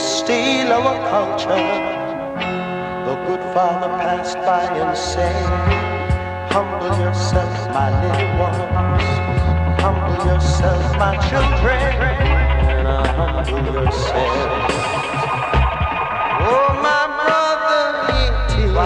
steal our culture. The good father passed by and said, humble yourself, my little ones. Humble yourself, my children. And humble yourself. Oh, my brother, it is.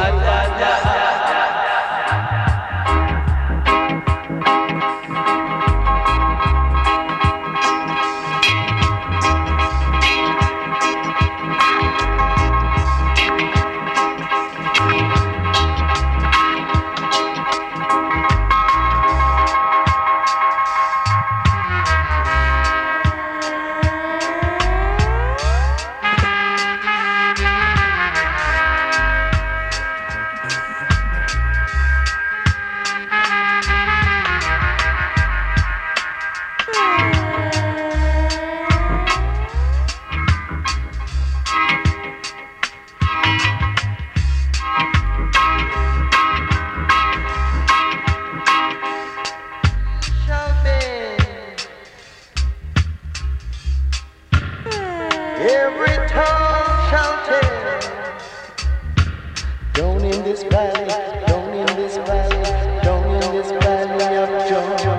Every tongue shall tell. Down in this valley, down in this valley, down in this valley of Georgia.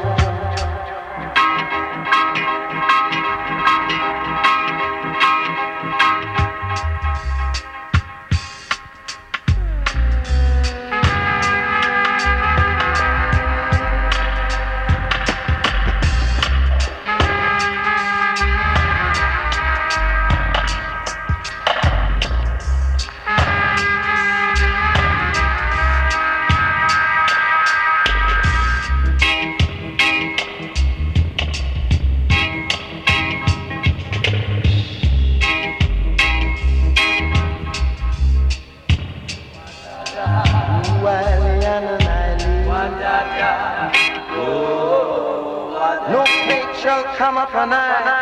No plague shall come upon I.